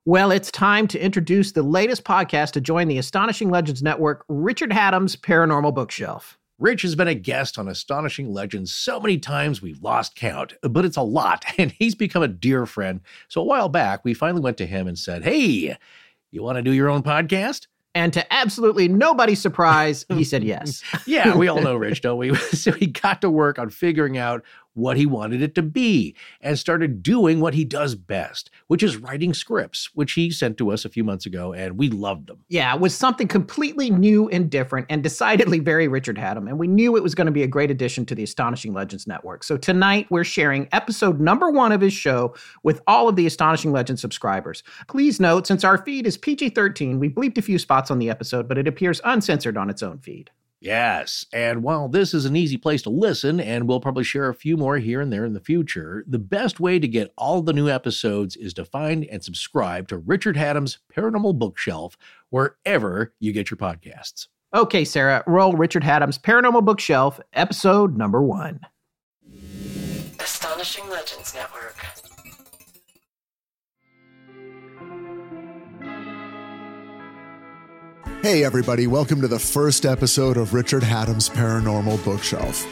Well, it's time to introduce the latest podcast to join the Astonishing Legends Network, Richard Haddam's Paranormal Bookshelf. Rich has been a guest on Astonishing Legends so many times we've lost count, but it's a lot, and he's become a dear friend. So a while back, we finally went to him and said, hey, you want to do your own podcast? And to absolutely nobody's surprise, he said yes. Yeah, we all know Rich, don't we? So he got to work on figuring out what he wanted it to be and started doing what he does best, which is writing scripts, which he sent to us a few months ago, and we loved them. Yeah, it was something completely new and different and decidedly very Richard Haddam, and we knew it was going to be a great addition to the Astonishing Legends Network. So tonight, we're sharing episode number 1 of his show with all of the Astonishing Legends subscribers. Please note, since our feed is PG-13, we bleeped a few spots on the episode, but it appears uncensored on its own feed. Yes, and while this is an easy place to listen, and we'll probably share a few more here and there in the future, the best way to get all the new episodes is to find and subscribe to Richard Haddam's Paranormal Bookshelf wherever you get your podcasts. Okay, Sarah, roll Richard Haddam's Paranormal Bookshelf, episode number 1. Astonishing Legends Network. Hey everybody, welcome to the first episode of Richard Haddam's Paranormal Bookshelf.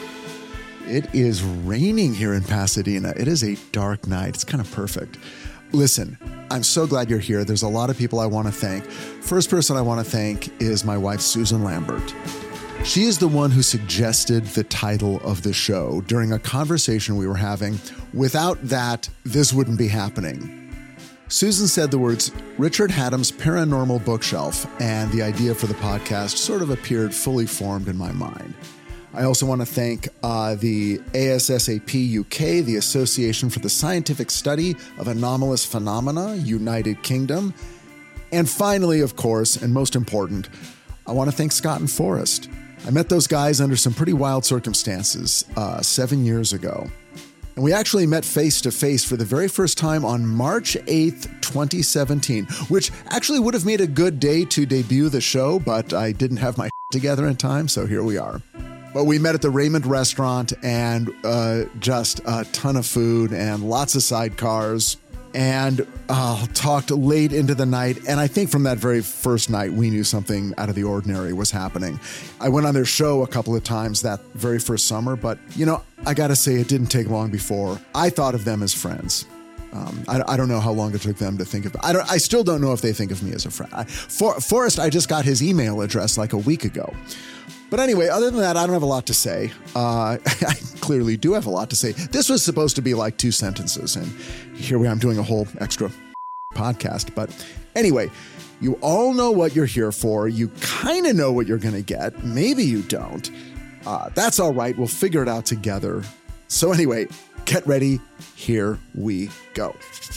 It is raining here in Pasadena. It is a dark night. It's kind of perfect. Listen, I'm so glad you're here. There's a lot of people I want to thank. First person I want to thank is my wife, Susan Lambert. She is the one who suggested the title of the show during a conversation we were having. Without that, this wouldn't be happening. Susan said the words Richard Haddam's Paranormal Bookshelf, and the idea for the podcast sort of appeared fully formed in my mind. I also want to thank the ASSAP UK, the Association for the Scientific Study of Anomalous Phenomena, United Kingdom. And finally, of course, and most important, I want to thank Scott and Forrest. I met those guys under some pretty wild circumstances 7 years ago. And we actually met face-to-face for the very first time on March 8th, 2017, which actually would have made a good day to debut the show, but I didn't have my together in time, so here we are. But we met at the Raymond restaurant and just a ton of food and lots of sidecars and talked late into the night. And I think from that very first night, we knew something out of the ordinary was happening. I went on their show a couple of times that very first summer, but, you know, I got to say it didn't take long before I thought of them as friends. I don't know how long it took them to think of. I still don't know if they think of me as a friend. Forrest, I just got his email address like a week ago. But anyway, other than that, I don't have a lot to say. I clearly do have a lot to say. This was supposed to be like 2 sentences, and here we are. I'm doing a whole extra podcast. But anyway, you all know what you're here for. You kind of know what you're going to get. Maybe you don't. That's all right. We'll figure it out together. So anyway, get ready. Here we go.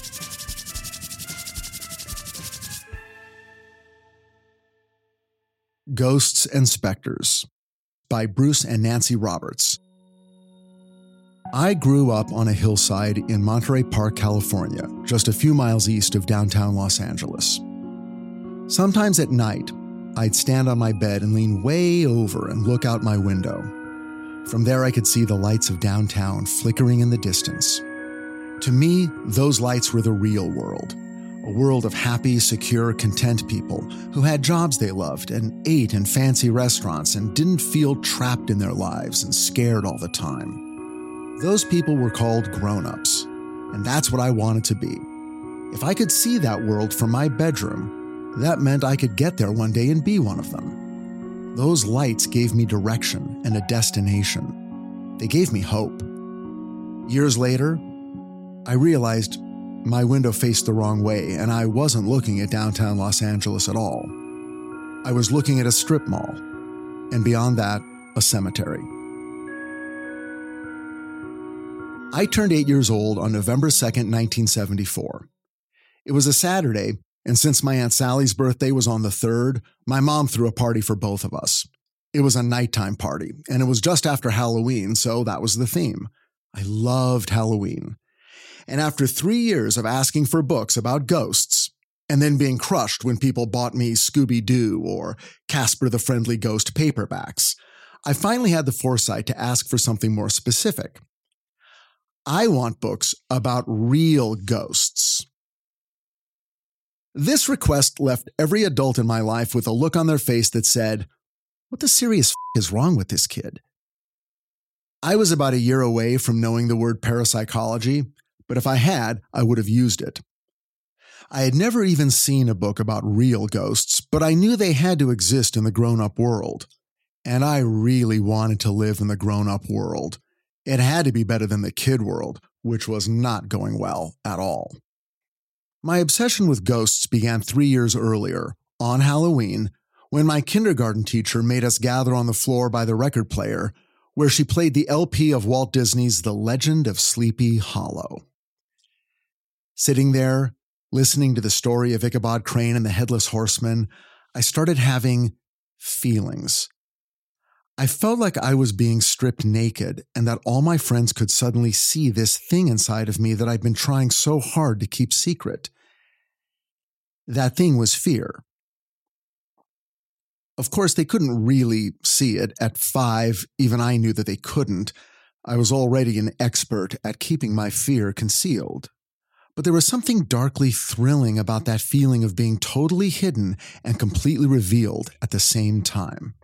Ghosts and Specters by Bruce and Nancy Roberts. I grew up on a hillside in Monterey Park, California, just a few miles east of downtown Los Angeles. Sometimes at night, I'd stand on my bed and lean way over and look out my window. From there, I could see the lights of downtown flickering in the distance. To me, those lights were the real world. A world of happy, secure, content people who had jobs they loved and ate in fancy restaurants and didn't feel trapped in their lives and scared all the time. Those people were called grown-ups, and that's what I wanted to be. If I could see that world from my bedroom, that meant I could get there one day and be one of them. Those lights gave me direction and a destination. They gave me hope. Years later, I realized my window faced the wrong way, and I wasn't looking at downtown Los Angeles at all. I was looking at a strip mall, and beyond that, a cemetery. I turned 8 years old on November 2nd, 1974. It was a Saturday, and since my Aunt Sally's birthday was on the 3rd, my mom threw a party for both of us. It was a nighttime party, and it was just after Halloween, so that was the theme. I loved Halloween. And after 3 years of asking for books about ghosts, and then being crushed when people bought me Scooby-Doo or Casper the Friendly Ghost paperbacks, I finally had the foresight to ask for something more specific. I want books about real ghosts. This request left every adult in my life with a look on their face that said, "What the serious is wrong with this kid?" I was about a year away from knowing the word parapsychology, but if I had, I would have used it. I had never even seen a book about real ghosts, but I knew they had to exist in the grown-up world. And I really wanted to live in the grown-up world. It had to be better than the kid world, which was not going well at all. My obsession with ghosts began 3 years earlier, on Halloween, when my kindergarten teacher made us gather on the floor by the record player, where she played the LP of Walt Disney's The Legend of Sleepy Hollow. Sitting there, listening to the story of Ichabod Crane and the Headless Horseman, I started having feelings. I felt like I was being stripped naked and that all my friends could suddenly see this thing inside of me that I'd been trying so hard to keep secret. That thing was fear. Of course, they couldn't really see it. At 5, even I knew that they couldn't. I was already an expert at keeping my fear concealed. But there was something darkly thrilling about that feeling of being totally hidden and completely revealed at the same time.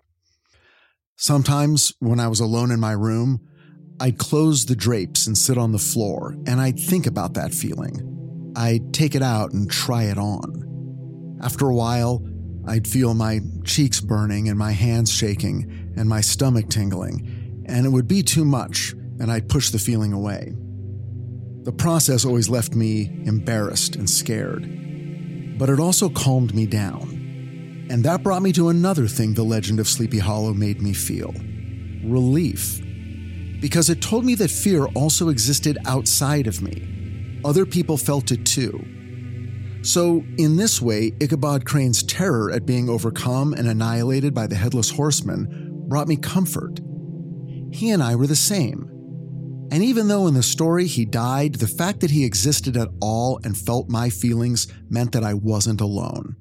Sometimes, when I was alone in my room, I'd close the drapes and sit on the floor, and I'd think about that feeling. I'd take it out and try it on. After a while, I'd feel my cheeks burning and my hands shaking and my stomach tingling, and it would be too much, and I'd push the feeling away. The process always left me embarrassed and scared, but it also calmed me down. And that brought me to another thing the Legend of Sleepy Hollow made me feel: relief. Because it told me that fear also existed outside of me. Other people felt it too. So, in this way, Ichabod Crane's terror at being overcome and annihilated by the Headless Horseman brought me comfort. He and I were the same. And even though in the story he died, the fact that he existed at all and felt my feelings meant that I wasn't alone.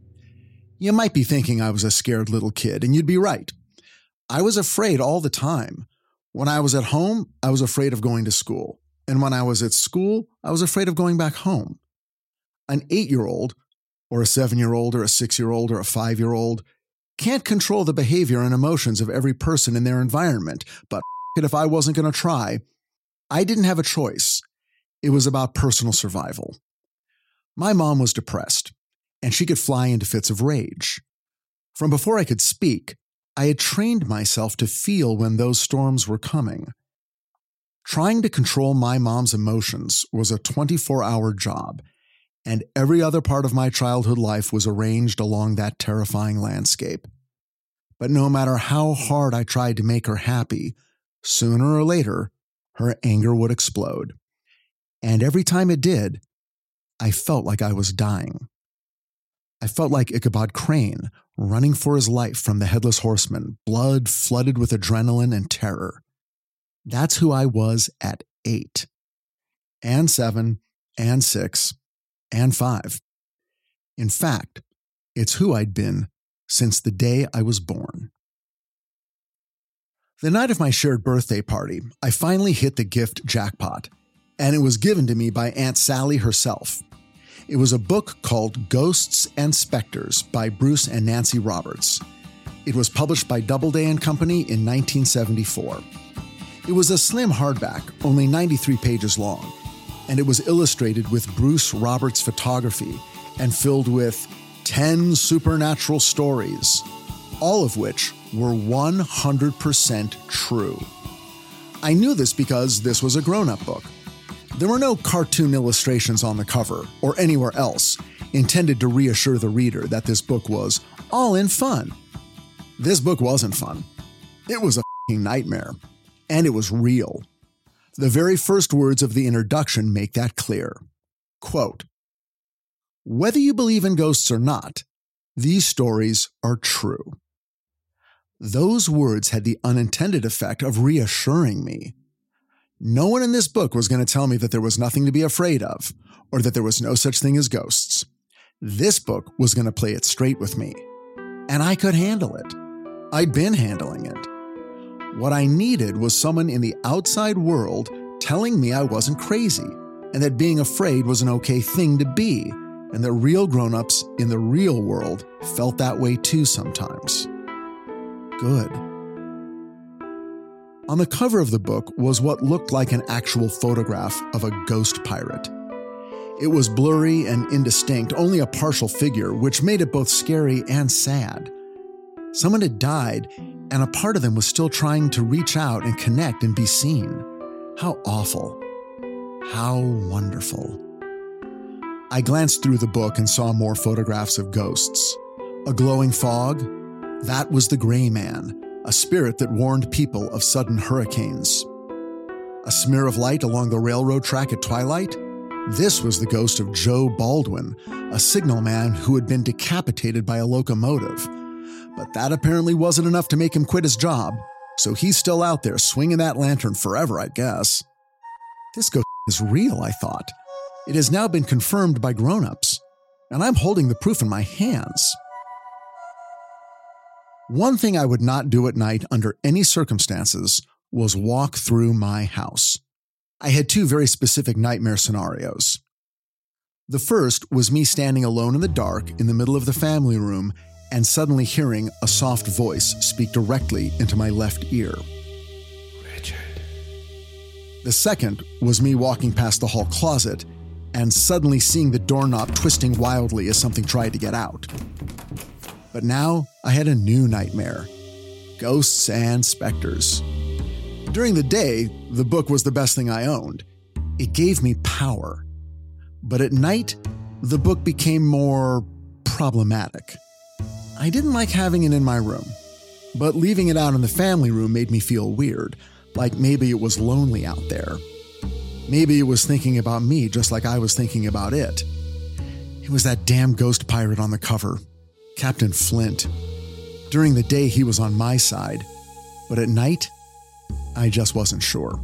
You might be thinking I was a scared little kid, and you'd be right. I was afraid all the time. When I was at home, I was afraid of going to school. And when I was at school, I was afraid of going back home. An 8-year-old, or a 7-year-old, or a 6-year-old, or a 5-year-old can't control the behavior and emotions of every person in their environment, but if I wasn't going to try, I didn't have a choice. It was about personal survival. My mom was depressed, and she could fly into fits of rage. From before I could speak, I had trained myself to feel when those storms were coming. Trying to control my mom's emotions was a 24-hour job, and every other part of my childhood life was arranged along that terrifying landscape. But no matter how hard I tried to make her happy, sooner or later, her anger would explode. And every time it did, I felt like I was dying. I felt like Ichabod Crane, running for his life from the Headless Horseman, blood flooded with adrenaline and terror. That's who I was at 8, and 7, and 6, and 5. In fact, it's who I'd been since the day I was born. The night of my shared birthday party, I finally hit the gift jackpot, and it was given to me by Aunt Sally herself. It was a book called Ghosts and Spectres by Bruce and Nancy Roberts. It was published by Doubleday & Company in 1974. It was a slim hardback, only 93 pages long, and it was illustrated with Bruce Roberts photography and filled with 10 supernatural stories, all of which were 100% true. I knew this because this was a grown-up book. There were no cartoon illustrations on the cover or anywhere else intended to reassure the reader that this book was all in fun. This book wasn't fun. It was a f***ing nightmare. And it was real. The very first words of the introduction make that clear. Quote, "Whether you believe in ghosts or not, these stories are true." Those words had the unintended effect of reassuring me. No one in this book was going to tell me that there was nothing to be afraid of, or that there was no such thing as ghosts. This book was going to play it straight with me. And I could handle it. I'd been handling it. What I needed was someone in the outside world telling me I wasn't crazy, and that being afraid was an okay thing to be, and that real grown-ups in the real world felt that way too sometimes. Good. On the cover of the book was what looked like an actual photograph of a ghost pirate. It was blurry and indistinct, only a partial figure, which made it both scary and sad. Someone had died, and a part of them was still trying to reach out and connect and be seen. How awful. How wonderful. I glanced through the book and saw more photographs of ghosts. A glowing fog? That was the Gray Man, a spirit that warned people of sudden hurricanes. A smear of light along the railroad track at twilight? This was the ghost of Joe Baldwin, a signalman who had been decapitated by a locomotive. But that apparently wasn't enough to make him quit his job, so he's still out there swinging that lantern forever, I guess. This ghost is real, I thought. It has now been confirmed by grown-ups, and I'm holding the proof in my hands. One thing I would not do at night under any circumstances was walk through my house. I had two very specific nightmare scenarios. The first was me standing alone in the dark in the middle of the family room and suddenly hearing a soft voice speak directly into my left ear. Richard. The second was me walking past the hall closet and suddenly seeing the doorknob twisting wildly as something tried to get out. But now I had a new nightmare. Ghosts and specters. During the day, the book was the best thing I owned. It gave me power. But at night, the book became more problematic. I didn't like having it in my room, but leaving it out in the family room made me feel weird, like maybe it was lonely out there. Maybe it was thinking about me just like I was thinking about it. It was that damn ghost pirate on the cover, Captain Flint. During the day, he was on my side, but at night, I just wasn't sure.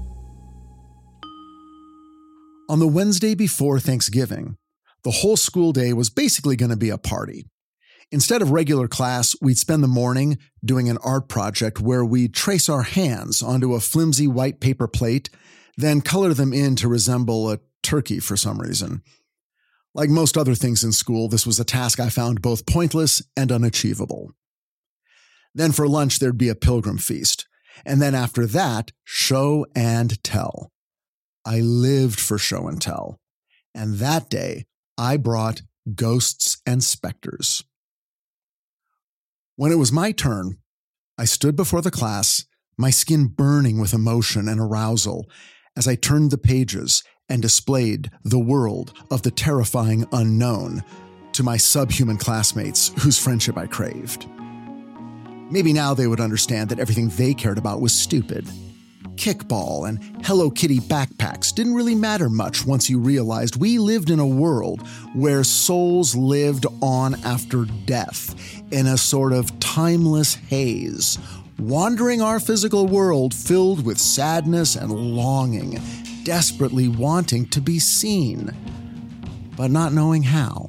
On the Wednesday before Thanksgiving, the whole school day was basically going to be a party. Instead of regular class, we'd spend the morning doing an art project where we'd trace our hands onto a flimsy white paper plate, then color them in to resemble a turkey for some reason. Like most other things in school, this was a task I found both pointless and unachievable. Then for lunch, there'd be a pilgrim feast. And then after that, show and tell. I lived for show and tell. And that day, I brought ghosts and specters. When it was my turn, I stood before the class, my skin burning with emotion and arousal, as I turned the pages and displayed the world of the terrifying unknown to my subhuman classmates whose friendship I craved. Maybe now they would understand that everything they cared about was stupid. Kickball and Hello Kitty backpacks didn't really matter much once you realized we lived in a world where souls lived on after death in a sort of timeless haze, wandering our physical world filled with sadness and longing, desperately wanting to be seen, but not knowing how.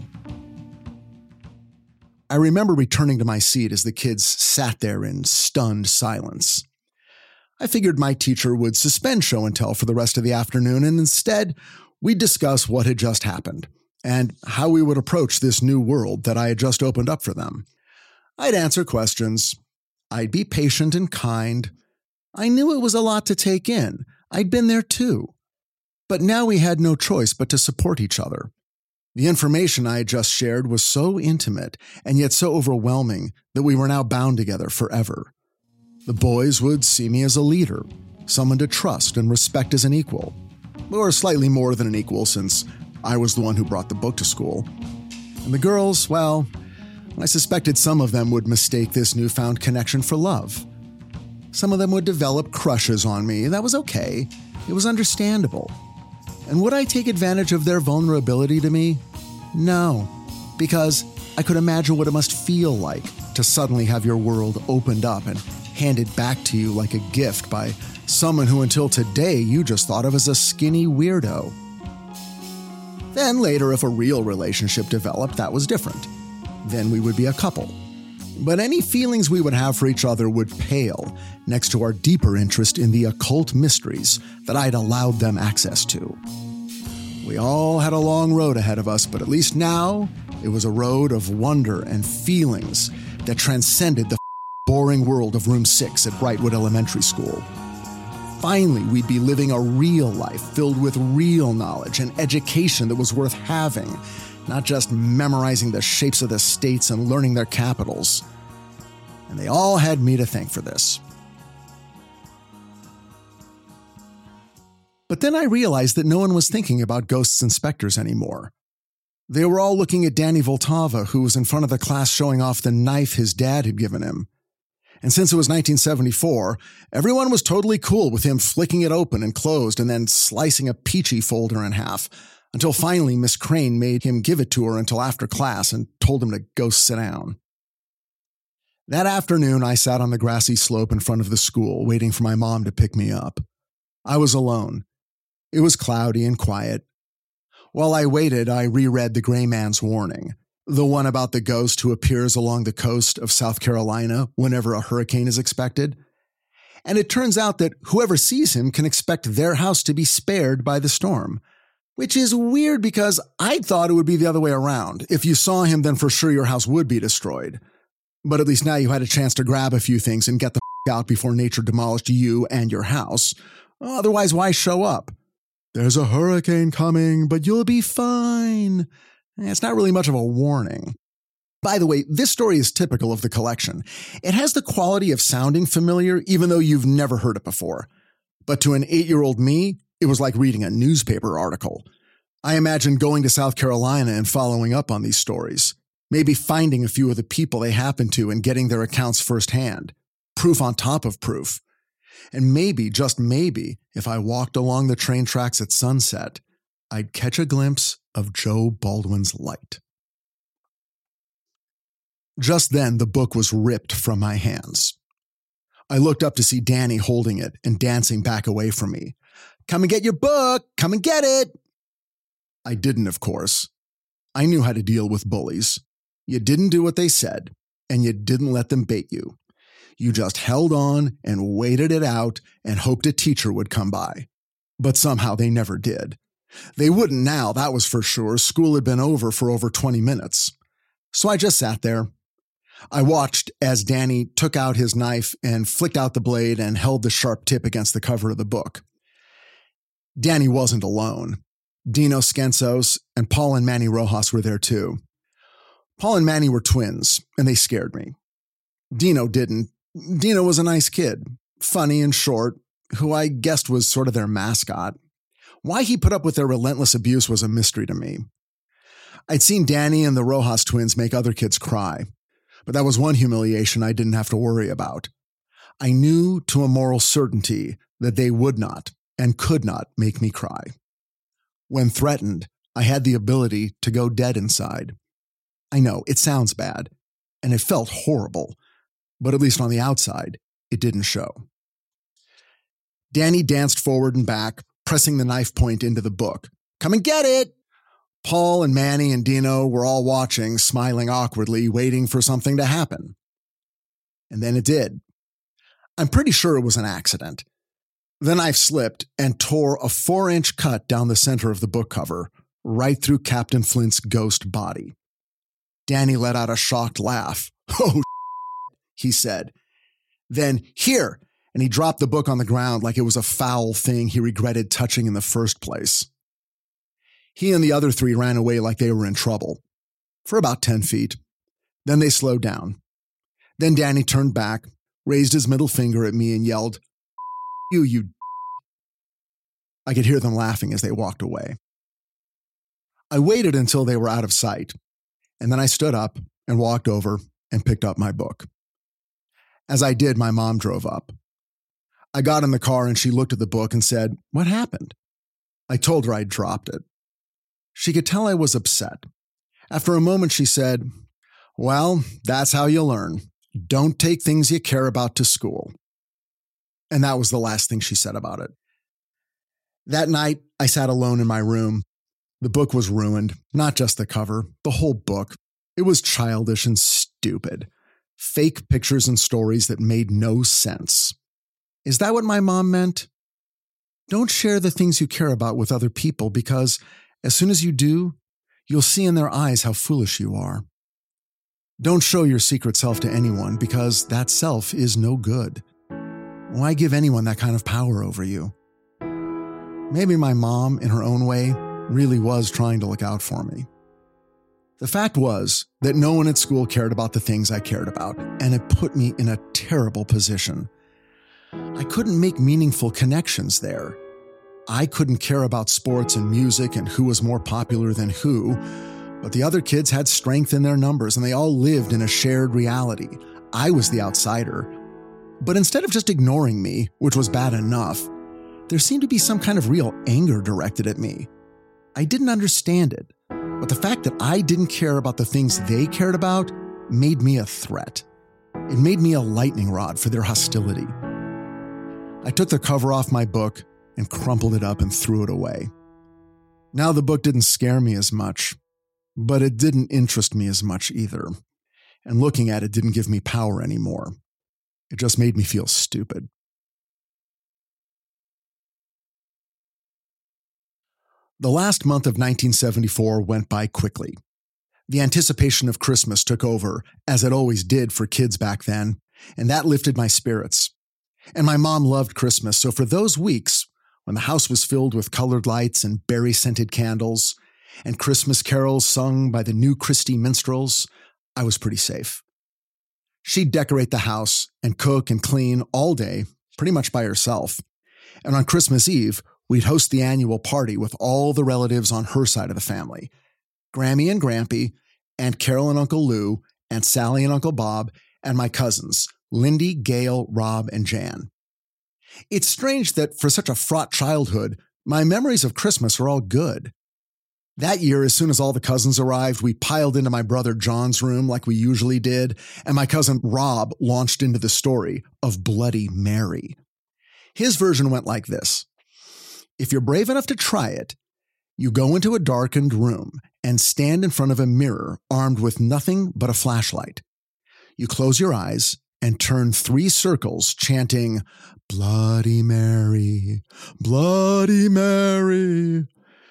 I remember returning to my seat as the kids sat there in stunned silence. I figured my teacher would suspend show and tell for the rest of the afternoon, and instead, we'd discuss what had just happened and how we would approach this new world that I had just opened up for them. I'd answer questions. I'd be patient and kind. I knew it was a lot to take in. I'd been there too. But now we had no choice but to support each other. The information I had just shared was so intimate and yet so overwhelming that we were now bound together forever. The boys would see me as a leader, someone to trust and respect as an equal, or slightly more than an equal since I was the one who brought the book to school. And the girls, well, I suspected some of them would mistake this newfound connection for love. Some of them would develop crushes on me. That was okay. It was understandable. And would I take advantage of their vulnerability to me? No, because I could imagine what it must feel like to suddenly have your world opened up and handed back to you like a gift by someone who until today you just thought of as a skinny weirdo. Then later, if a real relationship developed, that was different. Then we would be a couple. But any feelings we would have for each other would pale next to our deeper interest in the occult mysteries that I'd allowed them access to. We all had a long road ahead of us, but at least now it was a road of wonder and feelings that transcended the boring world of room 6 at Brightwood Elementary School. Finally, we'd be living a real life filled with real knowledge and education that was worth having, not just memorizing the shapes of the states and learning their capitals. And they all had me to thank for this. But then I realized that no one was thinking about ghosts and specters anymore. They were all looking at Danny Vltava, who was in front of the class showing off the knife his dad had given him. And since it was 1974, everyone was totally cool with him flicking it open and closed and then slicing a peachy folder in half, until finally Miss Crane made him give it to her until after class and told him to go sit down. That afternoon, I sat on the grassy slope in front of the school, waiting for my mom to pick me up. I was alone. It was cloudy and quiet. While I waited, I reread The Gray Man's Warning, the one about the ghost who appears along the coast of South Carolina whenever a hurricane is expected. And it turns out that whoever sees him can expect their house to be spared by the storm, which is weird because I'd thought it would be the other way around. If you saw him, then for sure your house would be destroyed. But at least now you had a chance to grab a few things and get the out before nature demolished you and your house. Otherwise, why show up? There's a hurricane coming, but you'll be fine. It's not really much of a warning. By the way, this story is typical of the collection. It has the quality of sounding familiar, even though you've never heard it before. But to an 8-year-old me, it was like reading a newspaper article. I imagined going to South Carolina and following up on these stories. Maybe finding a few of the people they happen to and getting their accounts firsthand. Proof on top of proof. And maybe, just maybe, if I walked along the train tracks at sunset, I'd catch a glimpse of Joe Baldwin's light. Just then, the book was ripped from my hands. I looked up to see Danny holding it and dancing back away from me. "Come and get your book! Come and get it!" I didn't, of course. I knew how to deal with bullies. You didn't do what they said, and you didn't let them bait you. You just held on and waited it out and hoped a teacher would come by. But somehow they never did. They wouldn't now, that was for sure. School had been over for over 20 minutes. So I just sat there. I watched as Danny took out his knife and flicked out the blade and held the sharp tip against the cover of the book. Danny wasn't alone. Dino Skensos and Paul and Manny Rojas were there too. Paul and Manny were twins, and they scared me. Dino didn't. Dino was a nice kid, funny and short, who I guessed was sort of their mascot. Why he put up with their relentless abuse was a mystery to me. I'd seen Danny and the Rojas twins make other kids cry, but that was one humiliation I didn't have to worry about. I knew to a moral certainty that they would not and could not make me cry. When threatened, I had the ability to go dead inside. I know, it sounds bad, and it felt horrible, but at least on the outside, it didn't show. Danny danced forward and back, pressing the knife point into the book. "Come and get it!" Paul and Manny and Dino were all watching, smiling awkwardly, waiting for something to happen. And then it did. I'm pretty sure it was an accident. The knife slipped and tore a 4-inch cut down the center of the book cover, right through Captain Flint's ghost body. Danny let out a shocked laugh. "Oh, he said. Then, "Here," and he dropped the book on the ground like it was a foul thing he regretted touching in the first place. He and the other 3 ran away like they were in trouble, for about 10 feet. Then they slowed down. Then Danny turned back, raised his middle finger at me and yelled, You. I could hear them laughing as they walked away. I waited until they were out of sight, and then I stood up and walked over and picked up my book. As I did, my mom drove up. I got in the car and she looked at the book and said, "What happened?" I told her I'd dropped it. She could tell I was upset. After a moment, she said, "Well, that's how you learn. Don't take things you care about to school." And that was the last thing she said about it. That night, I sat alone in my room. The book was ruined, not just the cover, the whole book. It was childish and stupid. Fake pictures and stories that made no sense. Is that what my mom meant? Don't share the things you care about with other people because, As soon as you do, you'll see in their eyes how foolish you are. Don't show your secret self to anyone because that self is no good. Why give anyone that kind of power over you? Maybe my mom, in her own way, really was trying to look out for me. The fact was that no one at school cared about the things I cared about, and it put me in a terrible position. I couldn't make meaningful connections there. I couldn't care about sports and music and who was more popular than who, but the other kids had strength in their numbers and they all lived in a shared reality. I was the outsider. But instead of just ignoring me, which was bad enough, there seemed to be some kind of real anger directed at me. I didn't understand it, but the fact that I didn't care about the things they cared about made me a threat. It made me a lightning rod for their hostility. I took the cover off my book and crumpled it up and threw it away. Now the book didn't scare me as much, but it didn't interest me as much either. And looking at it didn't give me power anymore. It just made me feel stupid. The last month of 1974 went by quickly. The anticipation of Christmas took over, as it always did for kids back then, and that lifted my spirits. And my mom loved Christmas, so for those weeks, when the house was filled with colored lights and berry-scented candles, and Christmas carols sung by the New Christie minstrels, I was pretty safe. She'd decorate the house and cook and clean all day, pretty much by herself. And on Christmas Eve, we'd host the annual party with all the relatives on her side of the family. Grammy and Grampy, Aunt Carol and Uncle Lou, Aunt Sally and Uncle Bob, and my cousins, Lindy, Gail, Rob, and Jan. It's strange that for such a fraught childhood, my memories of Christmas are all good. That year, as soon as all the cousins arrived, we piled into my brother John's room like we usually did, and my cousin Rob launched into the story of Bloody Mary. His version went like this. If you're brave enough to try it, you go into a darkened room and stand in front of a mirror armed with nothing but a flashlight. You close your eyes and turn 3 circles chanting, Bloody Mary, Bloody Mary.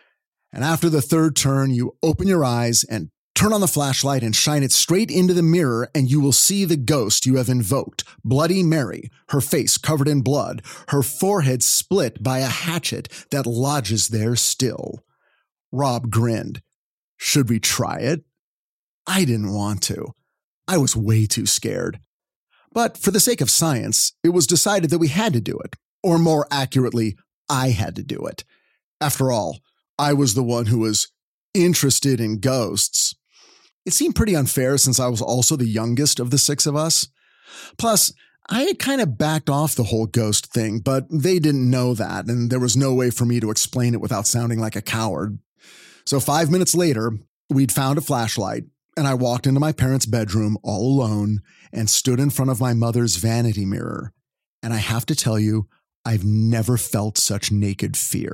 And after the 3rd turn, you open your eyes and turn on the flashlight and shine it straight into the mirror, and you will see the ghost you have invoked, Bloody Mary, her face covered in blood, her forehead split by a hatchet that lodges there still. Rob grinned. Should we try it? I didn't want to. I was way too scared. But for the sake of science, it was decided that we had to do it. Or more accurately, I had to do it. After all, I was the one who was interested in ghosts. It seemed pretty unfair since I was also the youngest of the 6 of us. Plus, I had kind of backed off the whole ghost thing, but they didn't know that, and there was no way for me to explain it without sounding like a coward. So 5 minutes later, we'd found a flashlight, and I walked into my parents' bedroom all alone and stood in front of my mother's vanity mirror. And I have to tell you, I've never felt such naked fear.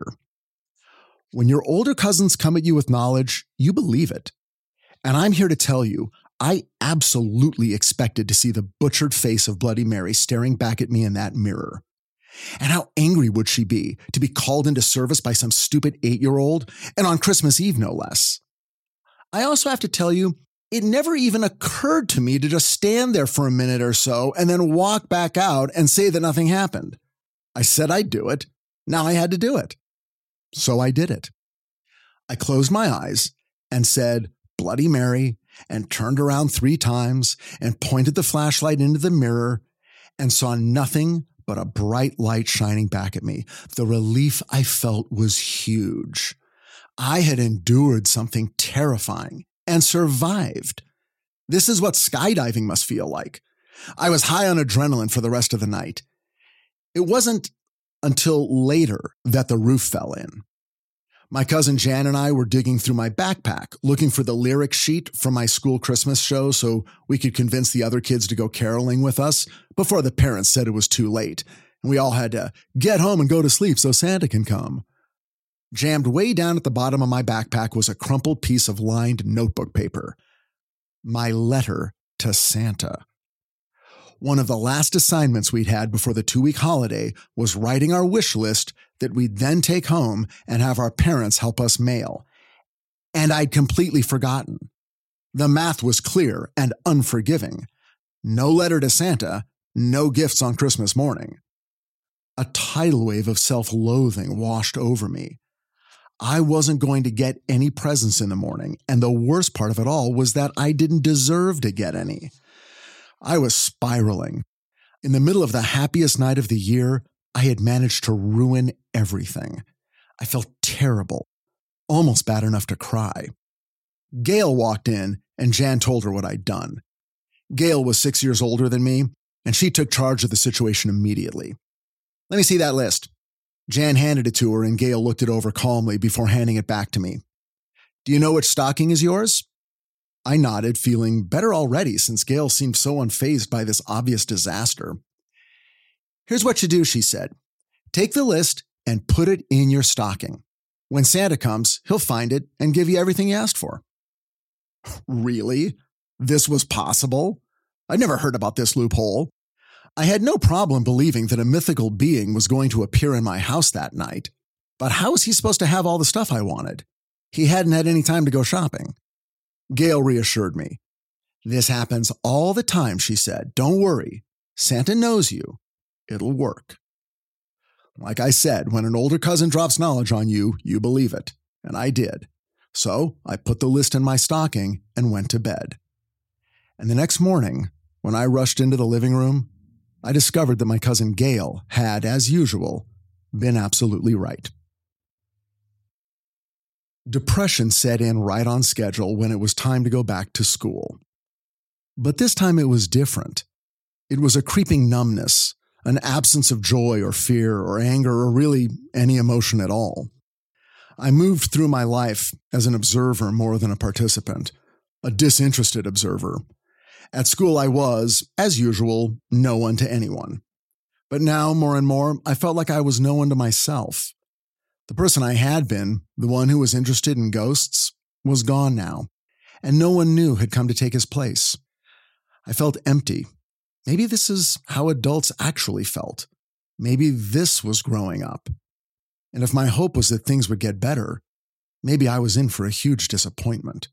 When your older cousins come at you with knowledge, you believe it. And I'm here to tell you, I absolutely expected to see the butchered face of Bloody Mary staring back at me in that mirror. And how angry would she be to be called into service by some stupid 8-year-old, and on Christmas Eve, no less. I also have to tell you, it never even occurred to me to just stand there for a minute or so and then walk back out and say that nothing happened. I said I'd do it. Now I had to do it. So I did it. I closed my eyes and said, Bloody Mary, and turned around 3 times and pointed the flashlight into the mirror and saw nothing but a bright light shining back at me. The relief I felt was huge. I had endured something terrifying and survived. This is what skydiving must feel like. I was high on adrenaline for the rest of the night. It wasn't until later that the roof fell in. My cousin Jan and I were digging through my backpack, looking for the lyric sheet from my school Christmas show so we could convince the other kids to go caroling with us before the parents said it was too late, and we all had to get home and go to sleep so Santa can come. Jammed way down at the bottom of my backpack was a crumpled piece of lined notebook paper. My letter to Santa. One of the last assignments we'd had before the 2-week holiday was writing our wish list that we'd then take home and have our parents help us mail. And I'd completely forgotten. The math was clear and unforgiving. No letter to Santa, no gifts on Christmas morning. A tidal wave of self-loathing washed over me. I wasn't going to get any presents in the morning, and the worst part of it all was that I didn't deserve to get any. I was spiraling. In the middle of the happiest night of the year, I had managed to ruin everything. I felt terrible, almost bad enough to cry. Gail walked in, and Jan told her what I'd done. Gail was 6 years older than me, and she took charge of the situation immediately. "Let me see that list." Jan handed it to her, and Gail looked it over calmly before handing it back to me. "Do you know which stocking is yours?" I nodded, feeling better already since Gail seemed so unfazed by this obvious disaster. "Here's what you do," she said. "Take the list and put it in your stocking. When Santa comes, he'll find it and give you everything you asked for." Really? This was possible? I'd never heard about this loophole. I had no problem believing that a mythical being was going to appear in my house that night. But how was he supposed to have all the stuff I wanted? He hadn't had any time to go shopping. Gail reassured me. "This happens all the time," she said. "Don't worry. Santa knows you. It'll work." Like I said, when an older cousin drops knowledge on you, you believe it. And I did. So I put the list in my stocking and went to bed. And the next morning, when I rushed into the living room, I discovered that my cousin Gail had, as usual, been absolutely right. Depression set in right on schedule when it was time to go back to school. But this time it was different. It was a creeping numbness, an absence of joy or fear or anger or really any emotion at all. I moved through my life as an observer more than a participant, a disinterested observer. At school I was, as usual, no one to anyone. But now, more and more, I felt like I was no one to myself. The person I had been, the one who was interested in ghosts, was gone now, and no one new had come to take his place. I felt empty. Maybe this is how adults actually felt. Maybe this was growing up. And if my hope was that things would get better, maybe I was in for a huge disappointment.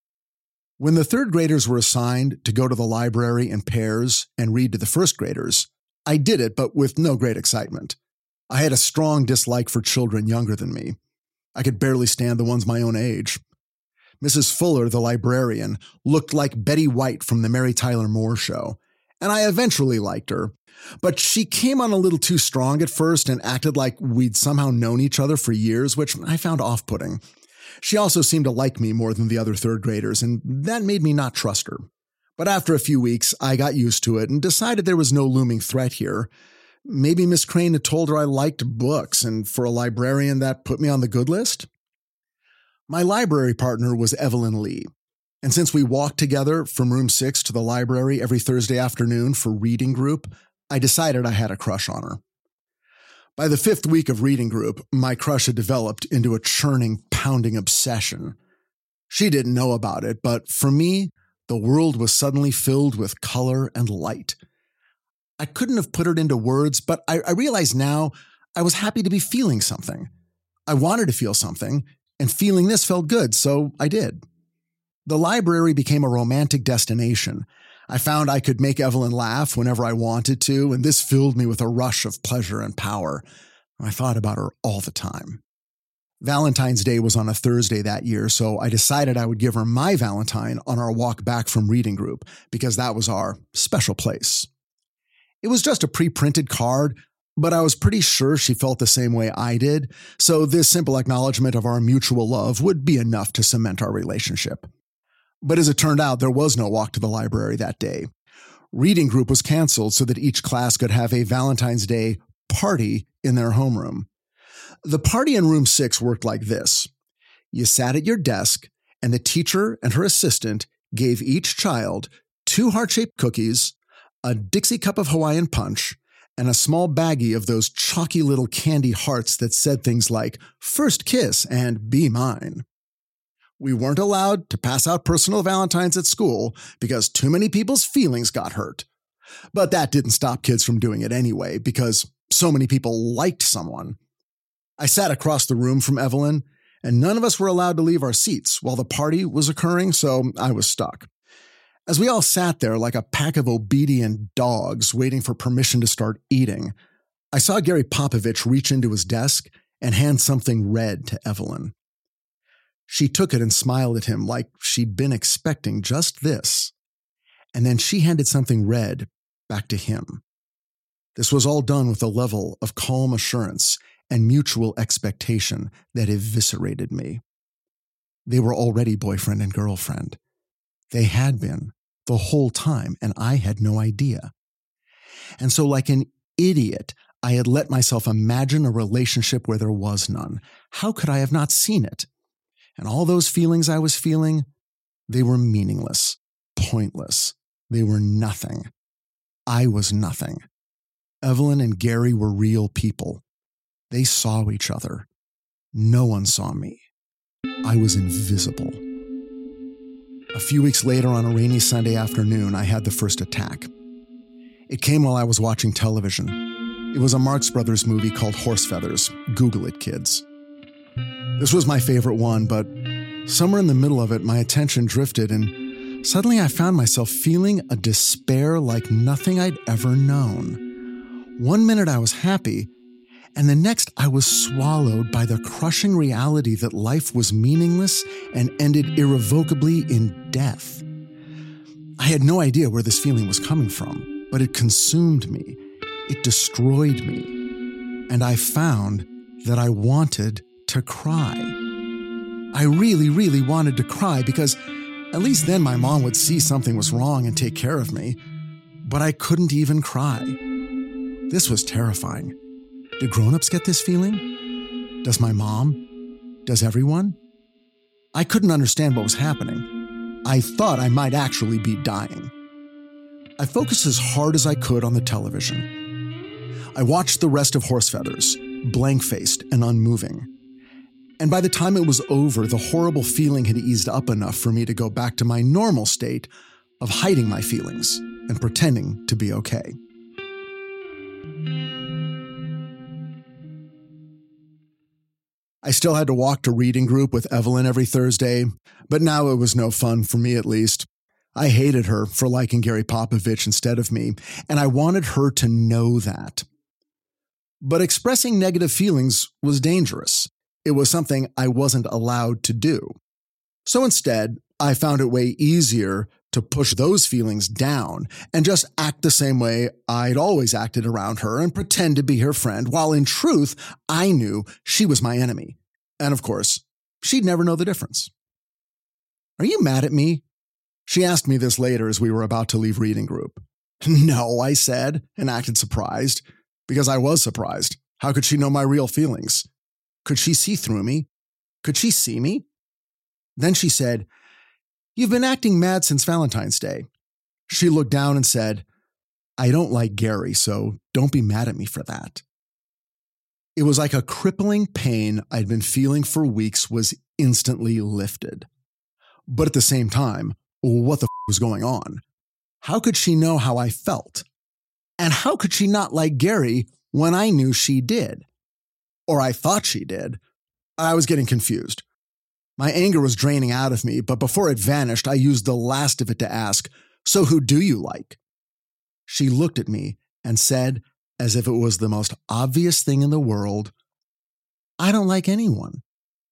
When the third graders were assigned to go to the library in pairs and read to the first graders, I did it, but with no great excitement. I had a strong dislike for children younger than me. I could barely stand the ones my own age. Mrs. Fuller, the librarian, looked like Betty White from the Mary Tyler Moore Show, and I eventually liked her. But she came on a little too strong at first and acted like we'd somehow known each other for years, which I found off-putting. She also seemed to like me more than the other third graders, and that made me not trust her. But after a few weeks, I got used to it and decided there was no looming threat here. Maybe Miss Crane had told her I liked books, and for a librarian, that put me on the good list? My library partner was Evelyn Lee, and since we walked together from room 6 to the library every Thursday afternoon for reading group, I decided I had a crush on her. By the 5th week of reading group, my crush had developed into a churning, pounding obsession. She didn't know about it, but for me, the world was suddenly filled with color and light. I couldn't have put it into words, but I realize now I was happy to be feeling something. I wanted to feel something, and feeling this felt good, so I did. The library became a romantic destination. I found I could make Evelyn laugh whenever I wanted to, and this filled me with a rush of pleasure and power. I thought about her all the time. Valentine's Day was on a Thursday that year, so I decided I would give her my Valentine on our walk back from reading group, because that was our special place. It was just a pre-printed card, but I was pretty sure she felt the same way I did, so this simple acknowledgement of our mutual love would be enough to cement our relationship. But as it turned out, there was no walk to the library that day. Reading group was canceled so that each class could have a Valentine's Day party in their homeroom. The party in room 6 worked like this. You sat at your desk, and the teacher and her assistant gave each child 2 heart-shaped cookies, a Dixie cup of Hawaiian punch, and a small baggie of those chalky little candy hearts that said things like, "First kiss" and "Be mine." We weren't allowed to pass out personal Valentines at school because too many people's feelings got hurt. But that didn't stop kids from doing it anyway because so many people liked someone. I sat across the room from Evelyn, and none of us were allowed to leave our seats while the party was occurring, so I was stuck. As we all sat there like a pack of obedient dogs waiting for permission to start eating, I saw Gary Popovich reach into his desk and hand something red to Evelyn. She took it and smiled at him like she'd been expecting just this, and then she handed something red back to him. This was all done with a level of calm assurance and mutual expectation that eviscerated me. They were already boyfriend and girlfriend. They had been the whole time, and I had no idea. And so like an idiot, I had let myself imagine a relationship where there was none. How could I have not seen it? And all those feelings I was feeling, they were meaningless, pointless. They were nothing. I was nothing. Evelyn and Gary were real people. They saw each other. No one saw me. I was invisible. A few weeks later, on a rainy Sunday afternoon, I had the first attack. It came while I was watching television. It was a Marx Brothers movie called Horse Feathers. Google it, kids. This was my favorite one, but somewhere in the middle of it, my attention drifted, and suddenly I found myself feeling a despair like nothing I'd ever known. One minute I was happy, and the next I was swallowed by the crushing reality that life was meaningless and ended irrevocably in death. I had no idea where this feeling was coming from, but it consumed me. It destroyed me. And I found that I wanted to cry. I really, really wanted to cry because at least then my mom would see something was wrong and take care of me. But I couldn't even cry. This was terrifying. Do grown-ups get this feeling? Does my mom? Does everyone? I couldn't understand what was happening. I thought I might actually be dying. I focused as hard as I could on the television. I watched the rest of Horse Feathers, blank-faced and unmoving. And by the time it was over, the horrible feeling had eased up enough for me to go back to my normal state of hiding my feelings and pretending to be okay. I still had to walk to reading group with Evelyn every Thursday, but now it was no fun for me at least. I hated her for liking Gary Popovich instead of me, and I wanted her to know that. But expressing negative feelings was dangerous. It was something I wasn't allowed to do. So instead, I found it way easier to push those feelings down and just act the same way I'd always acted around her and pretend to be her friend, while in truth, I knew she was my enemy. And of course, she'd never know the difference. "Are you mad at me?" She asked me this later as we were about to leave reading group. "No," I said, and acted surprised, because I was surprised. How could she know my real feelings? Could she see through me? Could she see me? Then she said, "You've been acting mad since Valentine's Day." She looked down and said, "I don't like Gary, so don't be mad at me for that." It was like a crippling pain I'd been feeling for weeks was instantly lifted. But at the same time, what the was going on? How could she know how I felt? And how could she not like Gary when I knew she did? Or I thought she did. I was getting confused. My anger was draining out of me, but before it vanished, I used the last of it to ask, "So who do you like?" She looked at me and said, as if it was the most obvious thing in the world, "I don't like anyone."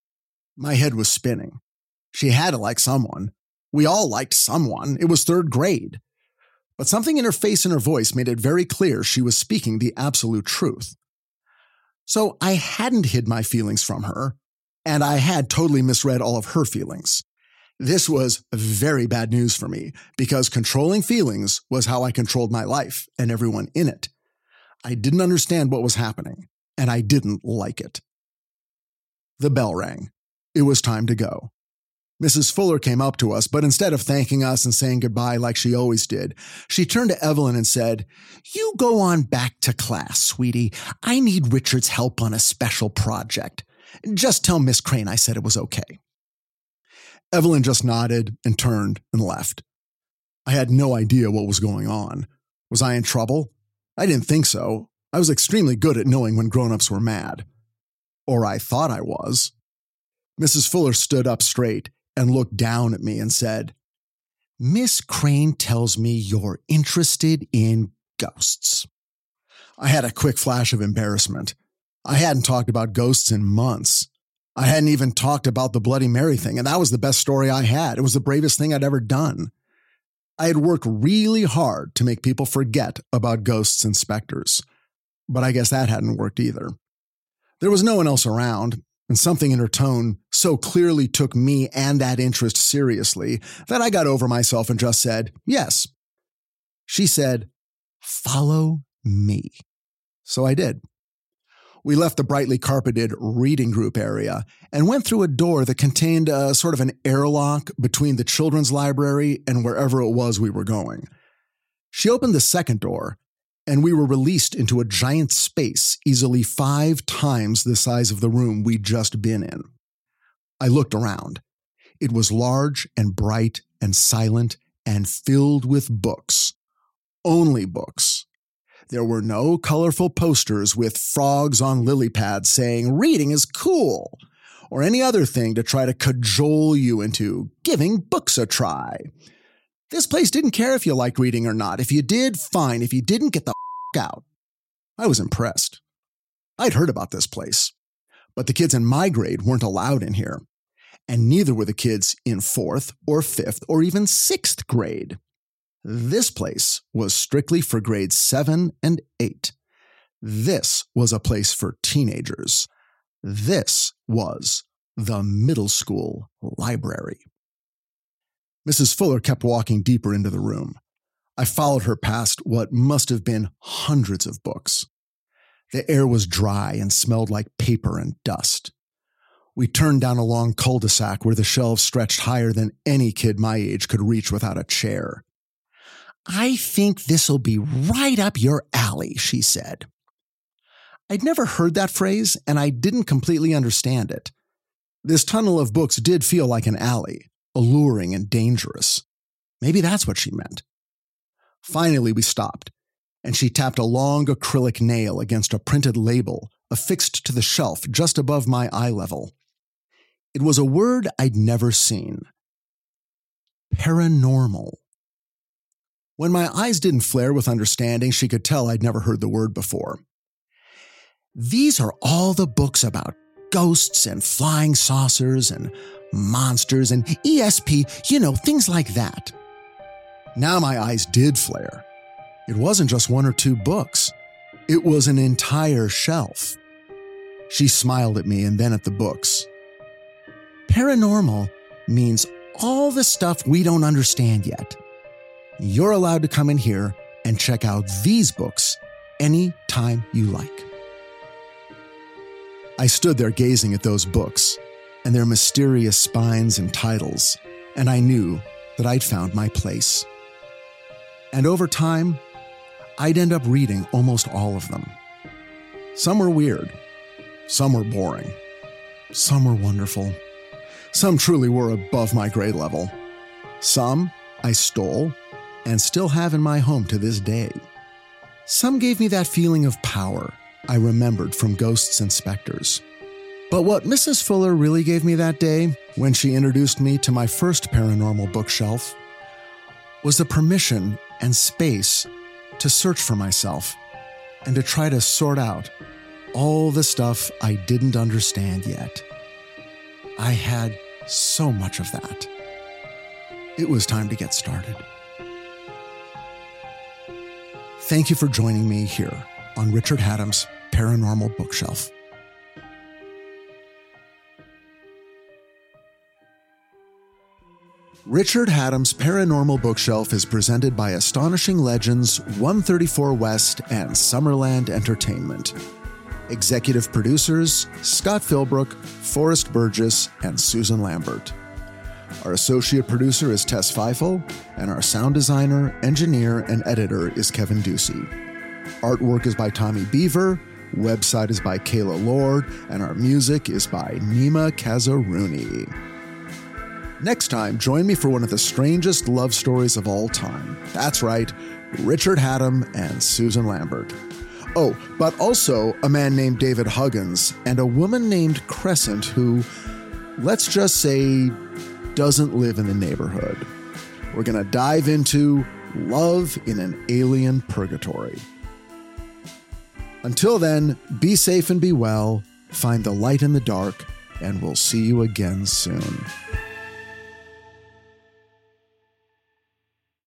My head was spinning. She had to like someone. We all liked someone. It was third grade. But something in her face and her voice made it very clear she was speaking the absolute truth. So I hadn't hid my feelings from her, and I had totally misread all of her feelings. This was very bad news for me, because controlling feelings was how I controlled my life and everyone in it. I didn't understand what was happening, and I didn't like it. The bell rang. It was time to go. Mrs. Fuller came up to us, but instead of thanking us and saying goodbye like she always did, she turned to Evelyn and said, "You go on back to class, sweetie. I need Richard's help on a special project. Just tell Miss Crane I said it was okay." Evelyn just nodded and turned and left. I had no idea what was going on. Was I in trouble? I didn't think so. I was extremely good at knowing when grown-ups were mad. Or I thought I was. Mrs. Fuller stood up straight and looked down at me and said, "Miss Crane tells me you're interested in ghosts." I had a quick flash of embarrassment. I hadn't talked about ghosts in months. I hadn't even talked about the Bloody Mary thing, and that was the best story I had. It was the bravest thing I'd ever done. I had worked really hard to make people forget about ghosts and specters, but I guess that hadn't worked either. There was no one else around, and something in her tone so clearly took me and that interest seriously that I got over myself and just said, "Yes." She said, "Follow me." So I did. We left the brightly carpeted reading group area and went through a door that contained a sort of an airlock between the children's library and wherever it was we were going. She opened the second door, and we were released into a giant space easily 5 times the size of the room we'd just been in. I looked around. It was large and bright and silent and filled with books. Only books. There were no colorful posters with frogs on lily pads saying reading is cool, or any other thing to try to cajole you into giving books a try. This place didn't care if you liked reading or not. If you did, fine. If you didn't, get the out. I was impressed. I'd heard about this place, but the kids in my grade weren't allowed in here, and neither were the kids in 4th or 5th or even 6th grade. This place was strictly for grades 7 and 8. This was a place for teenagers. This was the middle school library. Mrs. Fuller kept walking deeper into the room. I followed her past what must have been hundreds of books. The air was dry and smelled like paper and dust. We turned down a long cul-de-sac where the shelves stretched higher than any kid my age could reach without a chair. "I think this'll be right up your alley," she said. I'd never heard that phrase, and I didn't completely understand it. This tunnel of books did feel like an alley, alluring and dangerous. Maybe that's what she meant. Finally, we stopped, and she tapped a long acrylic nail against a printed label affixed to the shelf just above my eye level. It was a word I'd never seen. Paranormal. When my eyes didn't flare with understanding, she could tell I'd never heard the word before. "These are all the books about ghosts and flying saucers and monsters and ESP, things like that." Now my eyes did flare. It wasn't just 1 or 2 books. It was an entire shelf. She smiled at me and then at the books. "Paranormal means all the stuff we don't understand yet. You're allowed to come in here and check out these books any time you like." I stood there gazing at those books and their mysterious spines and titles, and I knew that I'd found my place. And over time, I'd end up reading almost all of them. Some were weird. Some were boring. Some were wonderful. Some truly were above my grade level. Some I stole and still have in my home to this day. Some gave me that feeling of power I remembered from ghosts and specters. But what Mrs. Fuller really gave me that day, when she introduced me to my first paranormal bookshelf, was the permission and space to search for myself and to try to sort out all the stuff I didn't understand yet. I had so much of that. It was time to get started. Thank you for joining me here on Richard Haddam's Paranormal Bookshelf. Richard Haddam's Paranormal Bookshelf is presented by Astonishing Legends, 134 West, and Summerland Entertainment. Executive producers, Scott Philbrook, Forrest Burgess, and Susan Lambert. Our associate producer is Tess Feifel, and our sound designer, engineer, and editor is Kevin Ducey. Artwork is by Tommy Beaver, website is by Kayla Lord, and our music is by Nima Kazaruni. Next time, join me for one of the strangest love stories of all time. That's right, Richard Haddam and Susan Lambert. Oh, but also a man named David Huggins and a woman named Crescent who, let's just say, doesn't live in the neighborhood. We're going to dive into love in an alien purgatory. Until then, be safe and be well, find the light in the dark, and we'll see you again soon.